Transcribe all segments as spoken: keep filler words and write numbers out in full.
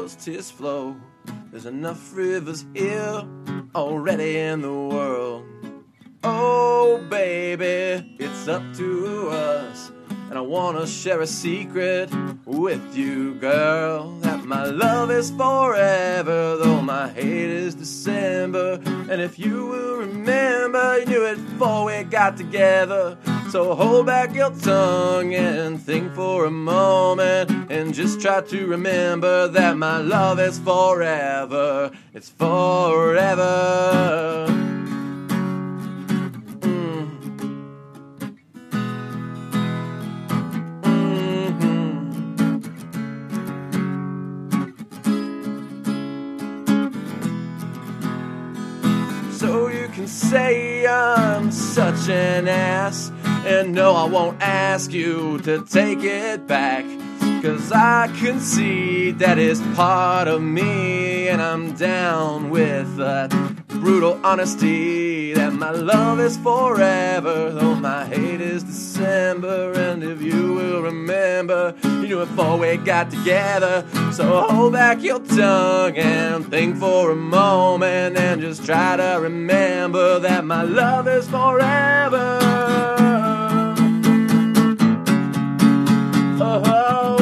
those tears flow. There's enough rivers here already in the world. Oh baby, it's up to us, and I wanna share a secret with you, girl, that my love is forever, though my hate is December. And if you will remember, you knew it before we got together. So hold back your tongue and think for a moment, and just try to remember that my love is forever. It's forever. So you can say I'm such an ass, and no, I won't ask you to take it back, 'cause I concede that is part of me, and I'm down with that brutal honesty, that my love is forever, though my hate is December. And if you will remember, you knew it before we got together. So hold back your tongue and think for a moment, and just try to remember that my love is forever. Oh,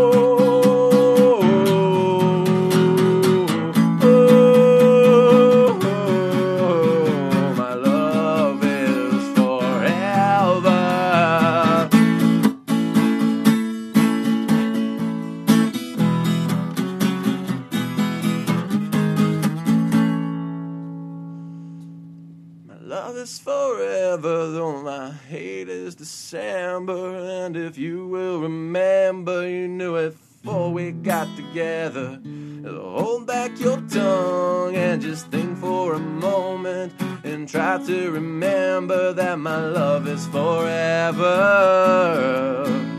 love is forever, though my hate is December. And if you will remember, you knew it before we got together. So hold back your tongue and just think for a moment, and try to remember that my love is forever.